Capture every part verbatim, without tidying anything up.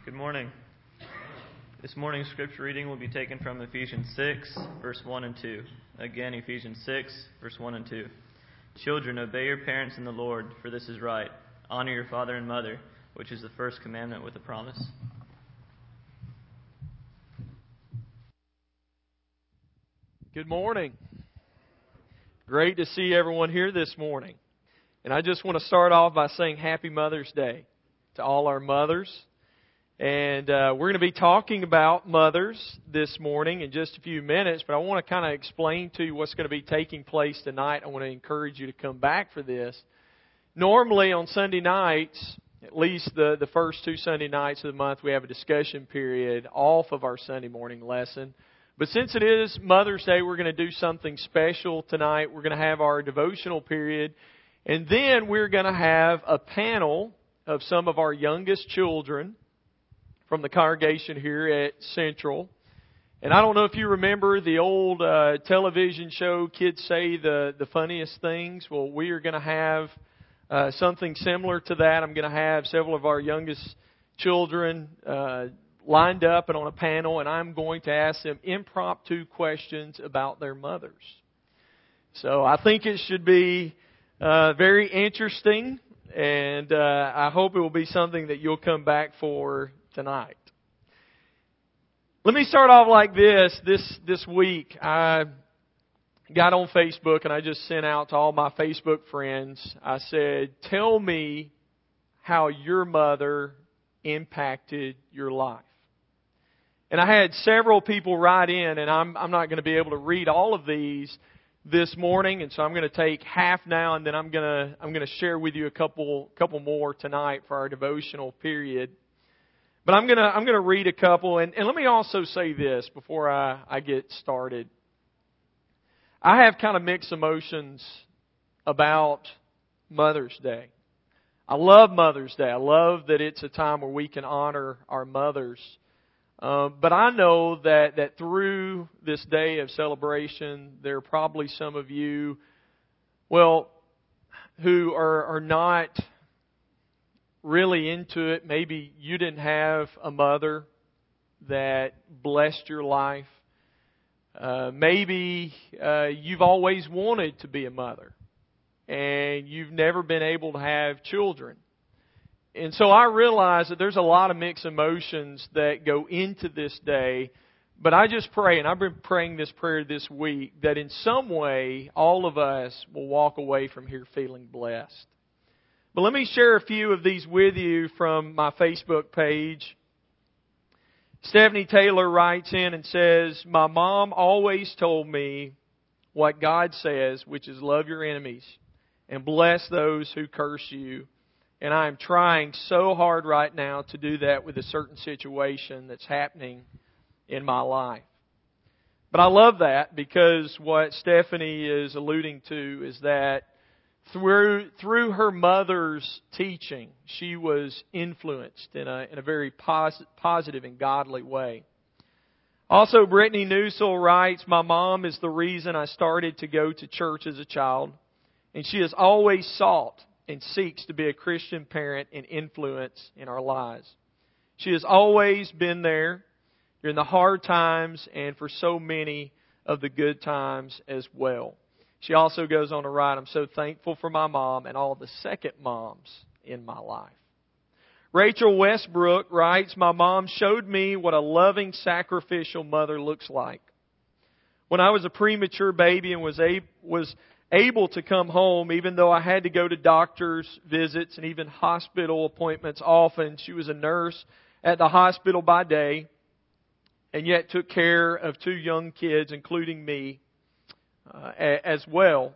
Good morning. This morning's scripture reading will be taken from Ephesians six, verse one and two. Again, Ephesians six, verse one and two. Children, obey your parents in the Lord, for this is right. Honor your father and mother, which is the first commandment with a promise. Good morning. Great to see everyone here this morning. And I just want to start off by saying Happy Mother's Day to all our mothers. And uh, we're going to be talking about mothers this morning in just a few minutes, but I want to kind of explain to you what's going to be taking place tonight. I want to encourage you to come back for this. Normally on Sunday nights, at least the, the first two Sunday nights of the month, we have a discussion period off of our Sunday morning lesson. But since it is Mother's Day, we're going to do something special tonight. We're going to have our devotional period, and then we're going to have a panel of some of our youngest children from the congregation here at Central. And I don't know if you remember the old uh, television show, Kids Say the, the Funniest Things. Well, we are going to have uh, something similar to that. I'm going to have several of our youngest children uh, lined up and on a panel, and I'm going to ask them impromptu questions about their mothers. So I think it should be uh, very interesting, and uh, I hope it will be something that you'll come back for tonight. Let me start off like this. This this week, I got on Facebook and I just sent out to all my Facebook friends. I said, tell me how your mother impacted your life. And I had several people write in, and I'm I'm not going to be able to read all of these this morning, and so I'm going to take half now, and then I'm going to I'm going to share with you a couple couple more tonight for our devotional period. But I'm gonna I'm gonna read a couple, and, and let me also say this before I, I get started. I have kind of mixed emotions about Mother's Day. I love Mother's Day. I love that it's a time where we can honor our mothers. Um, but I know that, that through this day of celebration, there are probably some of you, well, who are, are not really into it. Maybe you didn't have a mother that blessed your life. Uh, maybe uh, you've always wanted to be a mother and you've never been able to have children. And so I realize that there's a lot of mixed emotions that go into this day. But I just pray, and I've been praying this prayer this week, that in some way all of us will walk away from here feeling blessed. But let me share a few of these with you from my Facebook page. Stephanie Taylor writes in and says, my mom always told me what God says, which is love your enemies and bless those who curse you. And I am trying so hard right now to do that with a certain situation that's happening in my life. But I love that because what Stephanie is alluding to is that Through through her mother's teaching, she was influenced in a in a very pos- positive and godly way. Also, Brittany Newsell writes, my mom is the reason I started to go to church as a child, and she has always sought and seeks to be a Christian parent and influence in our lives. She has always been there during the hard times and for so many of the good times as well. She also goes on to write, I'm so thankful for my mom and all the second moms in my life. Rachel Westbrook writes, my mom showed me what a loving, sacrificial mother looks like. When I was a premature baby and was a, was able to come home, even though I had to go to doctor's visits and even hospital appointments often, she was a nurse at the hospital by day and yet took care of two young kids, including me, Uh, as well.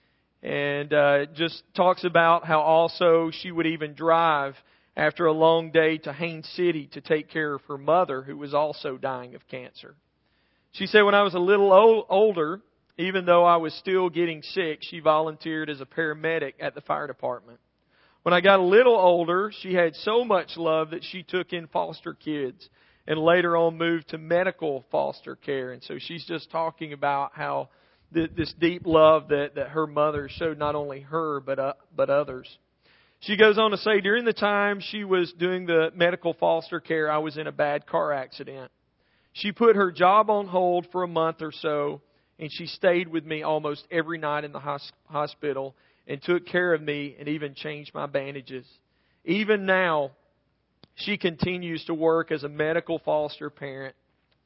And uh, just talks about how also she would even drive after a long day to Haines City to take care of her mother, who was also dying of cancer. She said when I was a little old, older, even though I was still getting sick, she volunteered as a paramedic at the fire department. When I got a little older, she had so much love that she took in foster kids and later on moved to medical foster care. And so she's just talking about how this deep love that, that her mother showed not only her but uh, but others. She goes on to say, during the time she was doing the medical foster care, I was in a bad car accident. She put her job on hold for a month or so, and she stayed with me almost every night in the hospital and took care of me and even changed my bandages. Even now, she continues to work as a medical foster parent.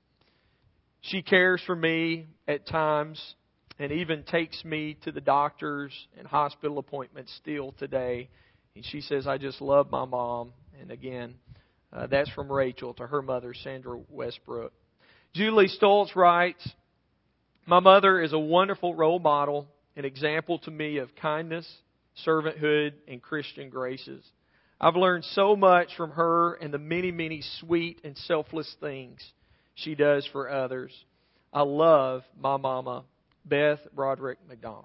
She cares for me at times and even takes me to the doctors and hospital appointments still today. And she says, I just love my mom. And again, uh, that's from Rachel to her mother, Sandra Westbrook. Julie Stoltz writes, my mother is a wonderful role model, an example to me of kindness, servanthood, and Christian graces. I've learned so much from her and the many, many sweet and selfless things she does for others. I love my mama, Beth Broderick McDonald.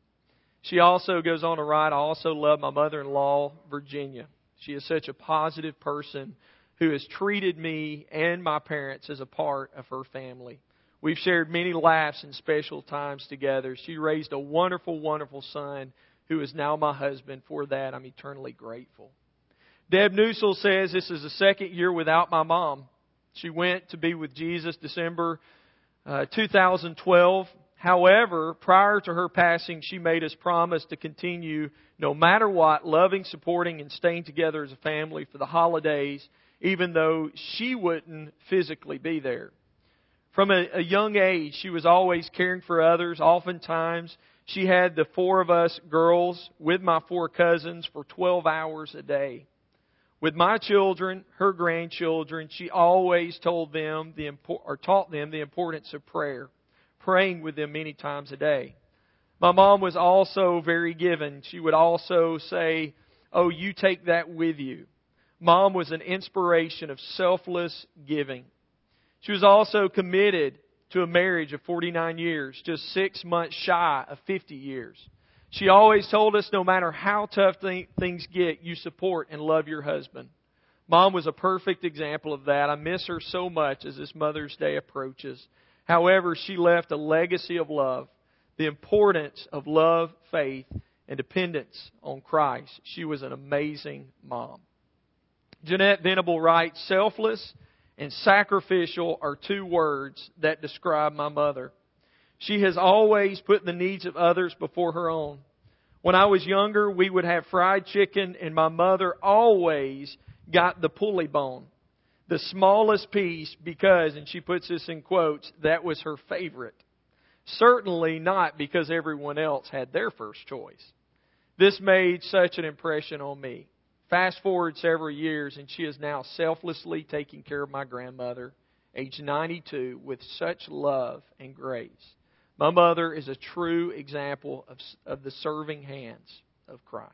She also goes on to write, I also love my mother-in-law, Virginia. She is such a positive person who has treated me and my parents as a part of her family. We've shared many laughs and special times together. She raised a wonderful, wonderful son who is now my husband. For that, I'm eternally grateful. Deb Newsell says, this is the second year without my mom. She went to be with Jesus December uh, two thousand twelve. However, prior to her passing, she made us promise to continue, no matter what, loving, supporting, and staying together as a family for the holidays, even though she wouldn't physically be there. From a, a young age, she was always caring for others. Oftentimes, she had the four of us girls with my four cousins for twelve hours a day. With my children, her grandchildren, she always told them the or taught them the importance of prayer, praying with them many times a day. My mom was also very giving. She would also say, oh, you take that with you. Mom was an inspiration of selfless giving. She was also committed to a marriage of forty-nine years, just six months shy of fifty years. She always told us, no matter how tough th- things get, you support and love your husband. Mom was a perfect example of that. I miss her so much as this Mother's Day approaches. However, she left a legacy of love, the importance of love, faith, and dependence on Christ. She was an amazing mom. Jeanette Venable writes, selfless and sacrificial are two words that describe my mother. She has always put the needs of others before her own. When I was younger, we would have fried chicken, and my mother always got the pulley bone, the smallest piece, because, and she puts this in quotes, that was her favorite. Certainly not because everyone else had their first choice. This made such an impression on me. Fast forward several years, and she is now selflessly taking care of my grandmother, age ninety-two, with such love and grace. My mother is a true example of, of the serving hands of Christ.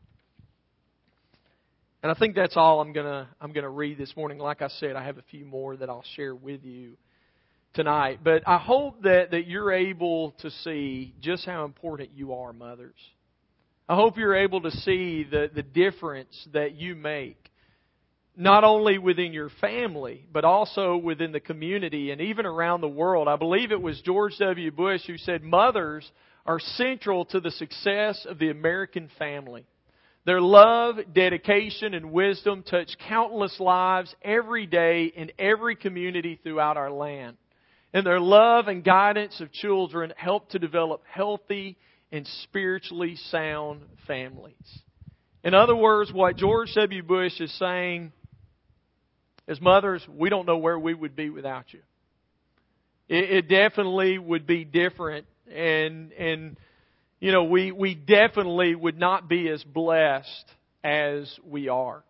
And I think that's all I'm gonna I'm gonna read this morning. Like I said, I have a few more that I'll share with you tonight. But I hope that, that you're able to see just how important you are, mothers. I hope you're able to see the, the difference that you make, not only within your family, but also within the community and even around the world. I believe it was George W. Bush who said mothers are central to the success of the American family. Their love, dedication, and wisdom touch countless lives every day in every community throughout our land. And their love and guidance of children help to develop healthy and spiritually sound families. In other words, what George W. Bush is saying is, mothers, we don't know where we would be without you. It, it definitely would be different, and and you know we we definitely would not be as blessed as we are.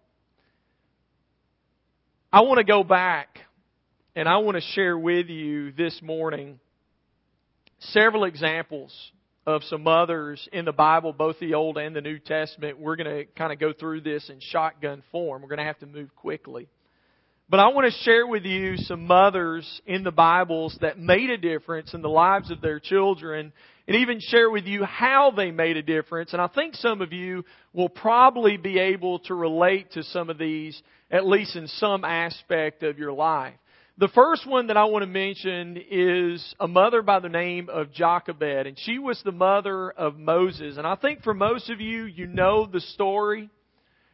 I want to go back, and I want to share with you this morning several examples of some mothers in the Bible, both the Old and the New Testament. We're going to kind of go through this in shotgun form. We're going to have to move quickly. But I want to share with you some mothers in the Bibles that made a difference in the lives of their children, and even share with you how they made a difference. And I think some of you will probably be able to relate to some of these, at least in some aspect of your life. The first one that I want to mention is a mother by the name of Jochebed, and she was the mother of Moses. And I think for most of you, you know the story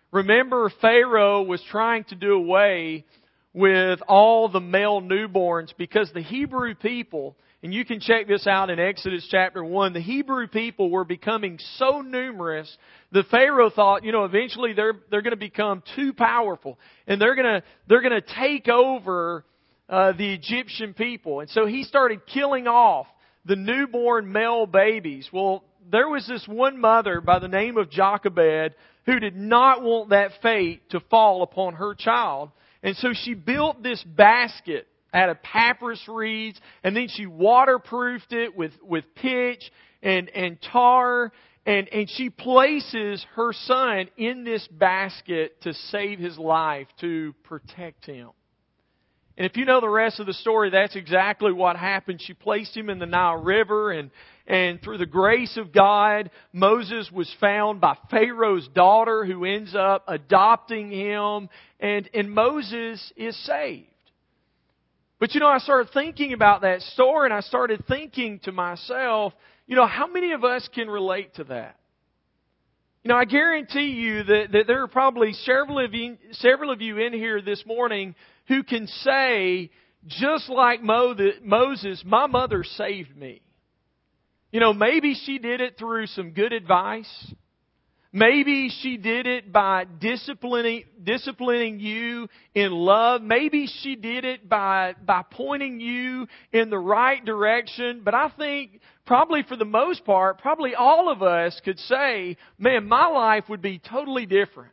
Remember, Pharaoh was trying to do away with all the male newborns because the Hebrew people, and you can check this out in Exodus chapter one, the Hebrew people were becoming so numerous that Pharaoh thought, you know, eventually they're they're going to become too powerful and they're going to they're going to take over uh, the Egyptian people. And so he started killing off the newborn male babies. Well, there was this one mother by the name of Jochebed who did not want that fate to fall upon her child. And so she built this basket out of papyrus reeds, and then she waterproofed it with, with pitch and, and tar, and, and she places her son in this basket to save his life, to protect him. And if you know the rest of the story, that's exactly what happened. She placed him in the Nile River, and, and through the grace of God, Moses was found by Pharaoh's daughter, who ends up adopting him, and, and Moses is saved. But you know, I started thinking about that story, and I started thinking to myself, you know, how many of us can relate to that? You know, I guarantee you that, that there are probably several of you, several of you in here this morning who can say, just like Moses, my mother saved me. You know, maybe she did it through some good advice. Maybe she did it by disciplining, disciplining you in love. Maybe she did it by, by pointing you in the right direction. But I think probably for the most part, probably all of us could say, man, my life would be totally different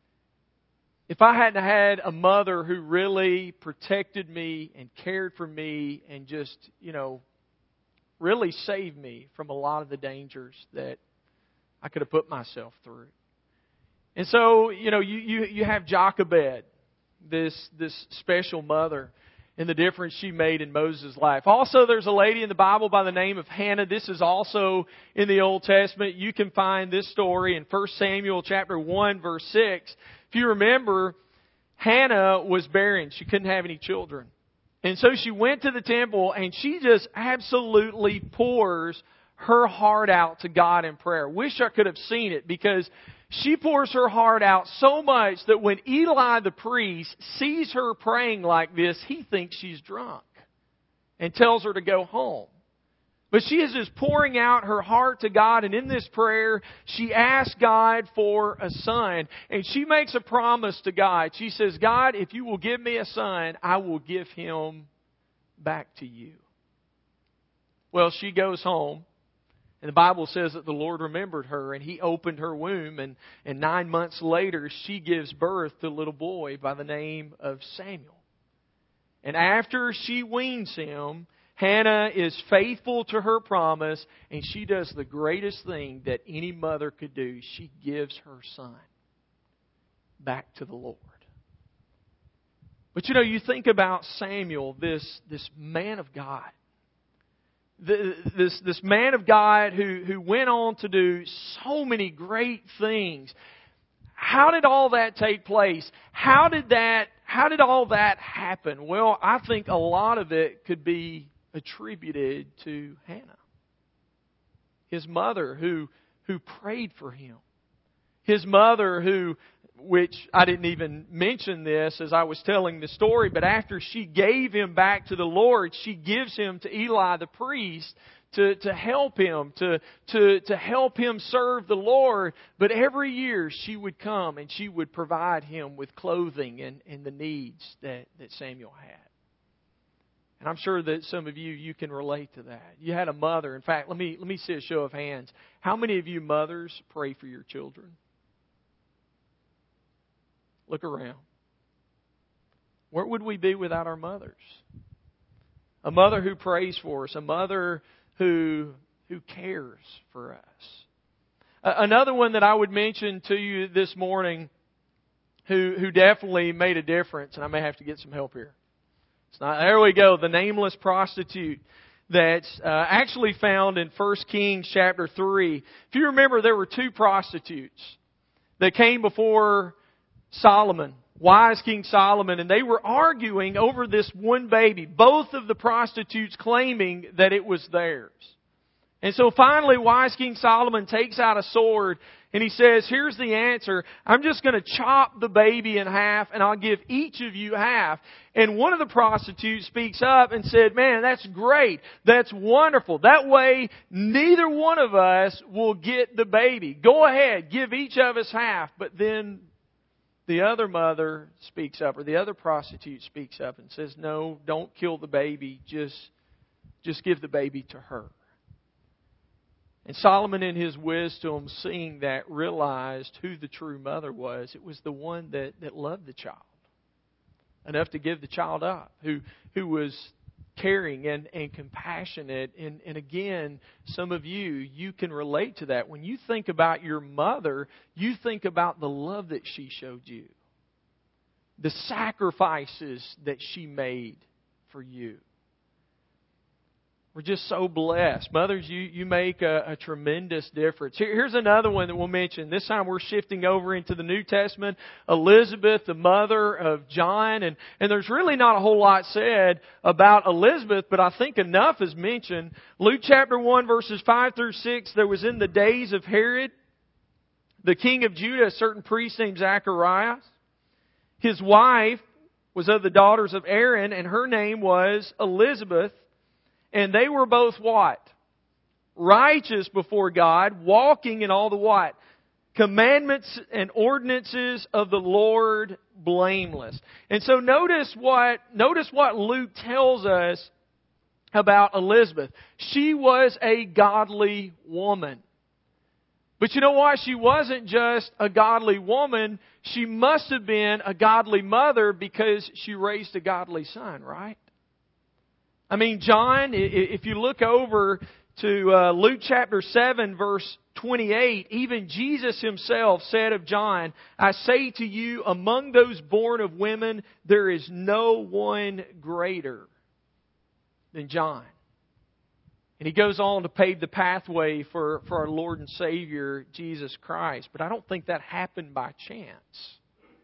if I hadn't had a mother who really protected me and cared for me and just, you know, really saved me from a lot of the dangers that I could have put myself through. And so, you know, you, you, you have Jochebed, this, this special mother, and the difference she made in Moses' life. Also, there's a lady in the Bible by the name of Hannah. This is also in the Old Testament. You can find this story in First Samuel chapter one, verse six. If you remember, Hannah was barren. She couldn't have any children. And so she went to the temple and she just absolutely pours her heart out to God in prayer. Wish I could have seen it, because she pours her heart out so much that when Eli the priest sees her praying like this, he thinks she's drunk and tells her to go home. But she is just pouring out her heart to God, and in this prayer, she asks God for a son. And she makes a promise to God. She says, God, if you will give me a son, I will give him back to you. Well, she goes home. And the Bible says that the Lord remembered her, and He opened her womb, and, and nine months later she gives birth to a little boy by the name of Samuel. And after she weans him, Hannah is faithful to her promise, and she does the greatest thing that any mother could do. She gives her son back to the Lord. But you know, you think about Samuel, this, this man of God. The, this this man of God who, who went on to do so many great things. How did all that take place? How did that how did all that happen? Well, I think a lot of it could be attributed to Hannah. His mother who who prayed for him. His mother who, which I didn't even mention this as I was telling the story, but after she gave him back to the Lord, she gives him to Eli the priest to, to help him, to, to, to help him serve the Lord. But every year she would come and she would provide him with clothing and, and the needs that, that Samuel had. And I'm sure that some of you, you can relate to that. You had a mother. In fact, let me, let me see a show of hands. How many of you mothers pray for your children? Look around. Where would we be without our mothers? A mother who prays for us. A mother who, who cares for us. Another one that I would mention to you this morning who, who definitely made a difference, and I may have to get some help here. It's not, there we go, the nameless prostitute that's uh, actually found in First Kings chapter three. If you remember, there were two prostitutes that came before Solomon, wise King Solomon, and they were arguing over this one baby, both of the prostitutes claiming that it was theirs. And so finally, wise King Solomon takes out a sword And he says, here's the answer. I'm just going to chop the baby in half and I'll give each of you half. And one of the prostitutes speaks up and said, man, that's great. That's wonderful. That way, neither one of us will get the baby. Go ahead, give each of us half. But then the other mother speaks up, or the other prostitute speaks up and says, no, don't kill the baby. Just, just give the baby to her. And Solomon, in his wisdom, seeing that, realized who the true mother was. It was the one that, that loved the child enough to give the child up, who who was caring and, and compassionate. And, and again, some of you, you can relate to that. When you think about your mother, you think about the love that she showed you, the sacrifices that she made for you. We're just so blessed. Mothers, you, you make a, a tremendous difference. Here, here's another one that we'll mention. This time we're shifting over into the New Testament. Elizabeth, the mother of John. And, and there's really not a whole lot said about Elizabeth, but I think enough is mentioned. Luke chapter one, verses five through six, there was in the days of Herod, the king of Judah, a certain priest named Zacharias. His wife was of the daughters of Aaron, and her name was Elizabeth. And they were both what? Righteous before God, walking in all the what? Commandments and ordinances of the Lord blameless. And so notice what, notice what Luke tells us about Elizabeth. She was a godly woman. But you know what? She wasn't just a godly woman. She must have been a godly mother because she raised a godly son, right? I mean, John, if you look over to uh, Luke chapter seven, verse twenty-eight, even Jesus Himself said of John, I say to you, among those born of women, there is no one greater than John. And He goes on to pave the pathway for, for our Lord and Savior, Jesus Christ. But I don't think that happened by chance.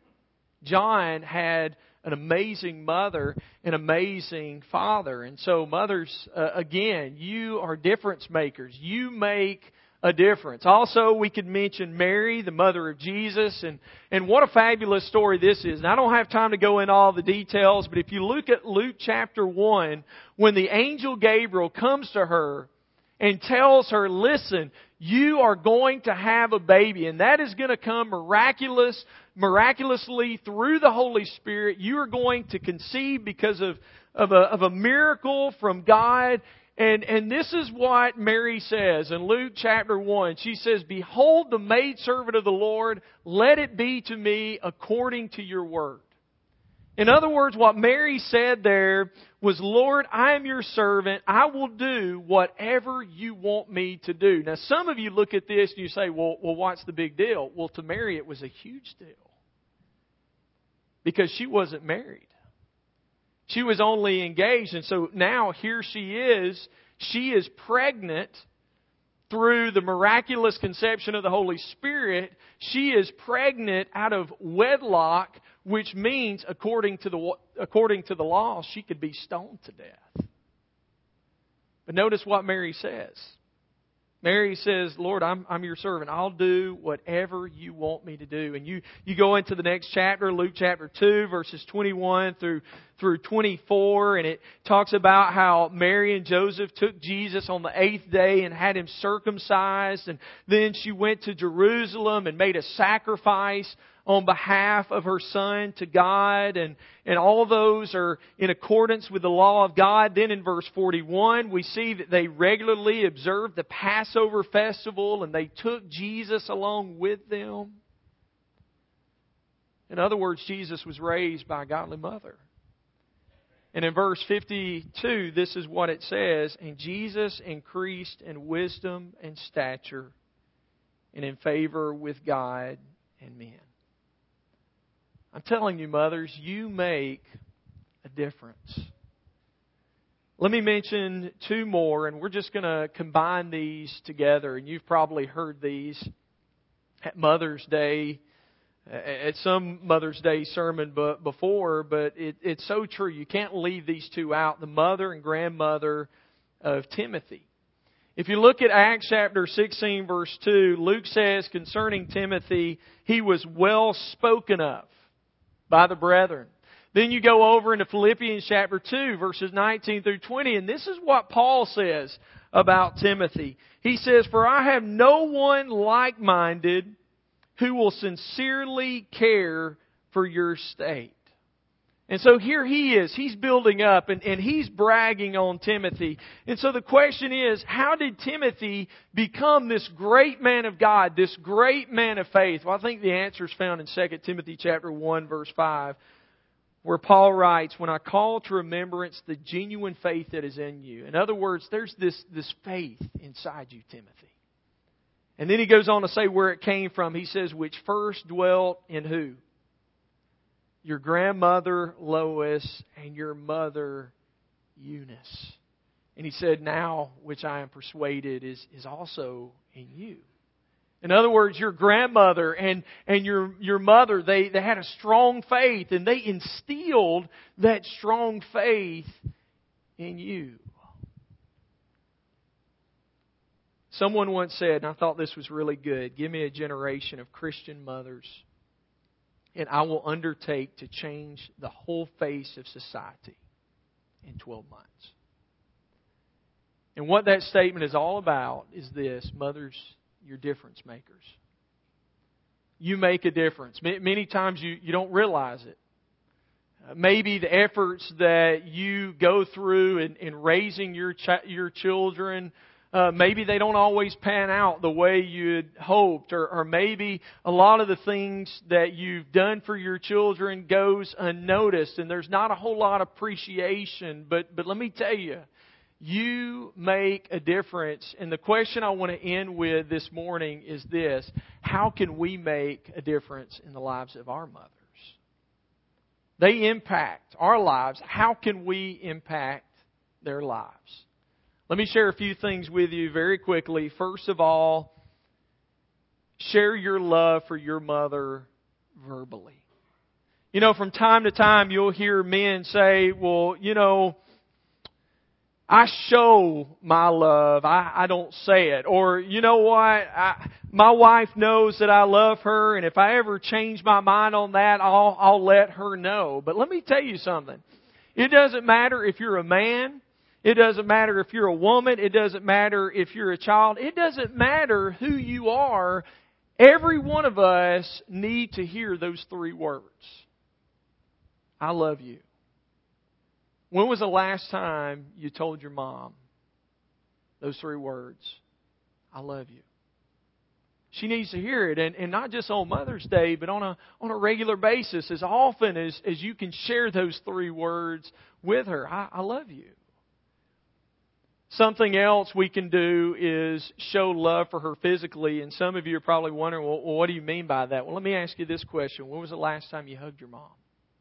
John had an amazing mother, an amazing father. And so mothers, uh, again, you are difference makers. You make a difference. Also, we could mention Mary, the mother of Jesus, and, and what a fabulous story this is. And I don't have time to go into all the details, but if you look at Luke chapter one, when the angel Gabriel comes to her and tells her, listen, you are going to have a baby, and that is going to come miraculous, miraculously through the Holy Spirit. You are going to conceive because of, of, a, of a miracle from God. And, and this is what Mary says in Luke chapter one. She says, behold the maidservant of the Lord, let it be to me according to your word. In other words, what Mary said there was, Lord, I am your servant. I will do whatever you want me to do. Now, some of you look at this and you say, well, well, what's the big deal? Well, to Mary, it was a huge deal. Because she wasn't married. She was only engaged. And so now here she is. She is pregnant through the miraculous conception of the Holy Spirit. She is pregnant out of wedlock, which means, according to the according to the law, she could be stoned to death. But notice what Mary says. Mary says, Lord, I'm, I'm your servant. I'll do whatever you want me to do. And you, you go into the next chapter, Luke chapter two, verses twenty-one through, through twenty-four. And it talks about how Mary and Joseph took Jesus on the eighth day and had Him circumcised. And then she went to Jerusalem and made a sacrifice on behalf of her son to God. And, and all those are in accordance with the law of God. Then in verse forty-one, we see that they regularly observed the Passover festival and they took Jesus along with them. In other words, Jesus was raised by a godly mother. And in verse fifty-two, this is what it says, and Jesus increased in wisdom and stature and in favor with God and men. I'm telling you, mothers, you make a difference. Let me mention two more, and we're just going to combine these together. And you've probably heard these at Mother's Day, at some Mother's Day sermon before, but it, it's so true. You can't leave these two out, the mother and grandmother of Timothy. If you look at Acts chapter sixteen, verse two, Luke says concerning Timothy, he was well spoken of by the brethren. Then you go over into Philippians chapter two, verses nineteen through twenty, and this is what Paul says about Timothy. He says, "For I have no one like-minded who will sincerely care for your state." And so here he is. He's building up and, and he's bragging on Timothy. And so the question is, how did Timothy become this great man of God, this great man of faith? Well, I think the answer is found in Second Timothy chapter one, verse five, where Paul writes, "When I call to remembrance the genuine faith that is in you." In other words, there's this, this faith inside you, Timothy. And then he goes on to say where it came from. He says, "Which first dwelt in who? Your grandmother Lois and your mother Eunice." And he said, "Now, which I am persuaded is, is also in you." In other words, your grandmother and, and your, your mother, they, they had a strong faith, and they instilled that strong faith in you. Someone once said, and I thought this was really good, "Give me a generation of Christian mothers, and I will undertake to change the whole face of society in twelve months." And what that statement is all about is this: mothers, you're difference makers. You make a difference. Many times you, you don't realize it. Maybe the efforts that you go through in, in raising your ch- your children, Uh, maybe they don't always pan out the way you'd hoped, or, or maybe a lot of the things that you've done for your children goes unnoticed, and there's not a whole lot of appreciation. But but let me tell you, you make a difference. And the question I want to end with this morning is this: how can we make a difference in the lives of our mothers? They impact our lives. How can we impact their lives? Let me share a few things with you very quickly. First of all, share your love for your mother verbally. You know, from time to time you'll hear men say, "Well, you know, I show my love. I, I don't say it." Or, "You know what? I, my wife knows that I love her, and if I ever change my mind on that, I'll, I'll let her know." But let me tell you something. It doesn't matter if you're a man. It doesn't matter if you're a woman. It doesn't matter if you're a child. It doesn't matter who you are. Every one of us need to hear those three words. I love you. When was the last time you told your mom those three words? I love you. She needs to hear it, and, and not just on Mother's Day, but on a on a regular basis, as often as, as you can share those three words with her. I, I love you. Something else we can do is show love for her physically. And some of you are probably wondering, well, what do you mean by that? Well, let me ask you this question. When was the last time you hugged your mom?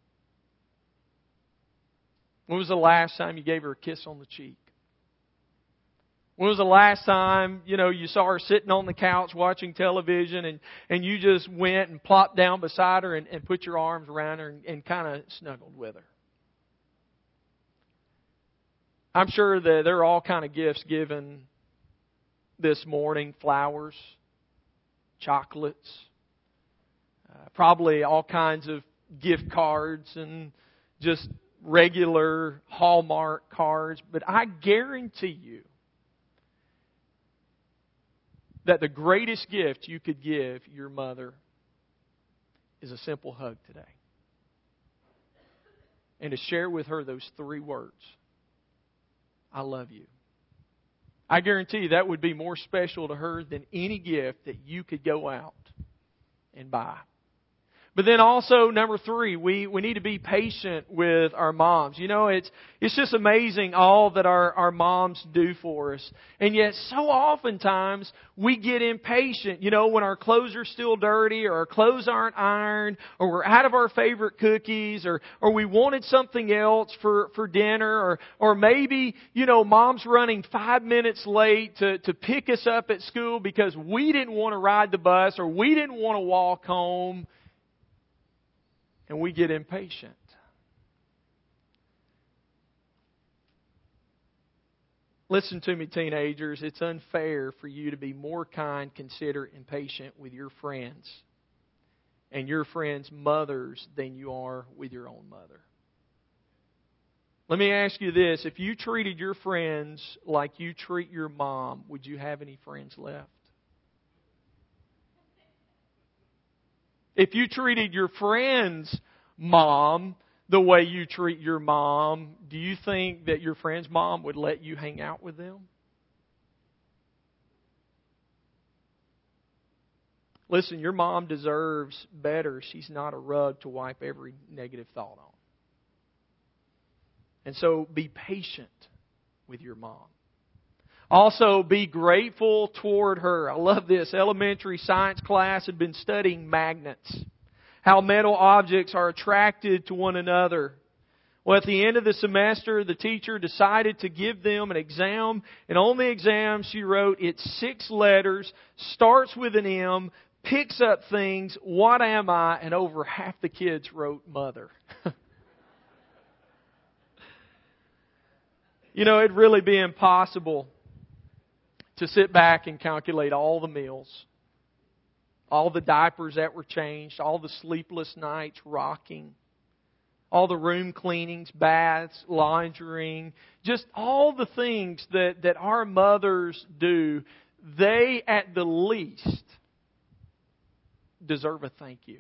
When was the last time you gave her a kiss on the cheek? When was the last time, you know, you saw her sitting on the couch watching television and, and you just went and plopped down beside her and, and put your arms around her and, and kind of snuggled with her? I'm sure that there are all kind of gifts given this morning. Flowers, chocolates, uh, probably all kinds of gift cards and just regular Hallmark cards. But I guarantee you that the greatest gift you could give your mother is a simple hug today. And to share with her those three words. I love you. I guarantee you that would be more special to her than any gift that you could go out and buy. But then also, number three, we, we need to be patient with our moms. You know, it's it's just amazing all that our, our moms do for us. And yet, so oftentimes, we get impatient. You know, when our clothes are still dirty, or our clothes aren't ironed, or we're out of our favorite cookies, or or we wanted something else for, for dinner, or or maybe, you know, Mom's running five minutes late to, to pick us up at school because we didn't want to ride the bus, or we didn't want to walk home. And we get impatient. Listen to me, teenagers. It's unfair for you to be more kind, considerate, and patient with your friends and your friends' mothers than you are with your own mother. Let me ask you this. If you treated your friends like you treat your mom, would you have any friends left? If you treated your friend's mom the way you treat your mom, do you think that your friend's mom would let you hang out with them? Listen, your mom deserves better. She's not a rug to wipe every negative thought on. And so be patient with your mom. Also, be grateful toward her. I love this. Elementary science class had been studying magnets. How metal objects are attracted to one another. Well, at the end of the semester, the teacher decided to give them an exam. And on the exam, she wrote, it's six letters, starts with an M, picks up things, what am I? And over half the kids wrote mother. You know, it'd really be impossible to sit back and calculate all the meals, all the diapers that were changed, all the sleepless nights rocking, all the room cleanings, baths, laundering, just all the things that, that our mothers do. They, at the least, deserve a thank you.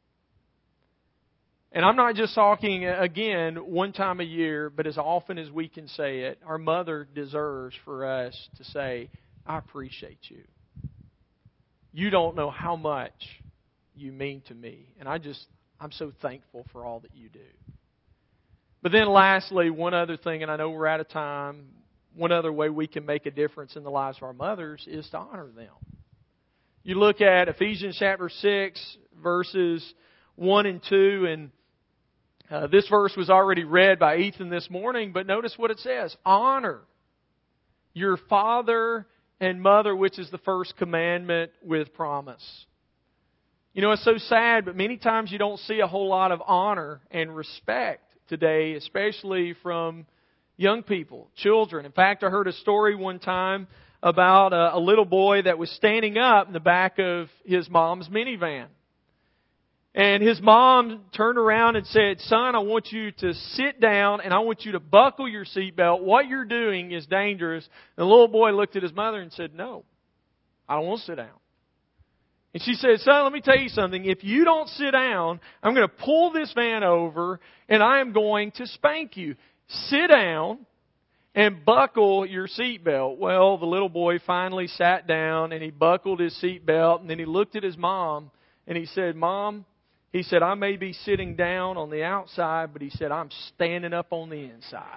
And I'm not just talking, again, one time a year, but as often as we can say it, our mother deserves for us to say, I appreciate you. You don't know how much you mean to me. And I just, I'm so thankful for all that you do. But then lastly, one other thing, and I know we're out of time, one other way we can make a difference in the lives of our mothers is to honor them. You look at Ephesians chapter six, verses one and two, and Uh, this verse was already read by Ethan this morning, but notice what it says. Honor your father and mother, which is the first commandment with promise. You know, it's so sad, but many times you don't see a whole lot of honor and respect today, especially from young people, children. In fact, I heard a story one time about a, a little boy that was standing up in the back of his mom's minivan. And his mom turned around and said, son, I want you to sit down and I want you to buckle your seatbelt. What you're doing is dangerous. And the little boy looked at his mother and said, no, I don't want to sit down. And she said, son, let me tell you something. If you don't sit down, I'm going to pull this van over and I am going to spank you. Sit down and buckle your seatbelt. Well, the little boy finally sat down and he buckled his seatbelt and then he looked at his mom and he said, Mom, he said, I may be sitting down on the outside, but he said, I'm standing up on the inside.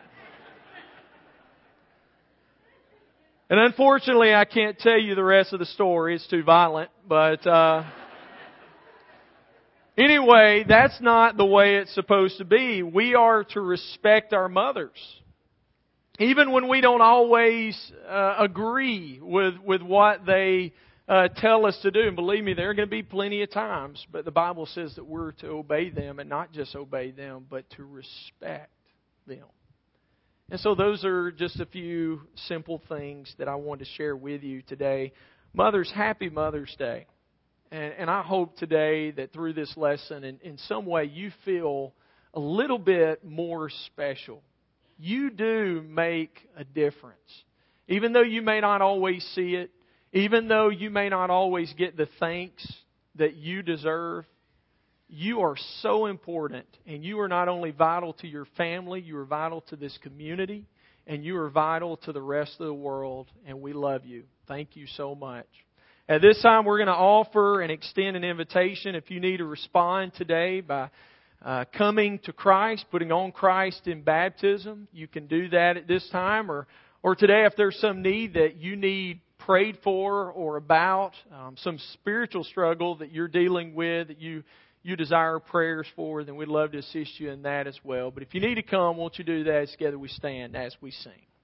And unfortunately, I can't tell you the rest of the story. It's too violent. But uh, anyway, that's not the way it's supposed to be. We are to respect our mothers. Even when we don't always uh, agree with, with what they Uh, tell us to do. And believe me, there are going to be plenty of times, but the Bible says that we're to obey them, and not just obey them, but to respect them. And so those are just a few simple things that I wanted to share with you today. Mothers, happy Mother's Day. And, and I hope today that through this lesson, in, in some way, you feel a little bit more special. You do make a difference. Even though you may not always see it, even though you may not always get the thanks that you deserve, you are so important. And you are not only vital to your family, you are vital to this community, and you are vital to the rest of the world. And we love you. Thank you so much. At this time, we're going to offer and extend an invitation. If you need to respond today by uh, coming to Christ, putting on Christ in baptism, you can do that at this time. Or, or today, if there's some need that you need prayed for or about, um, some spiritual struggle that you're dealing with, that you, you desire prayers for, then we'd love to assist you in that as well. But if you need to come, won't you do that as together we stand as we sing.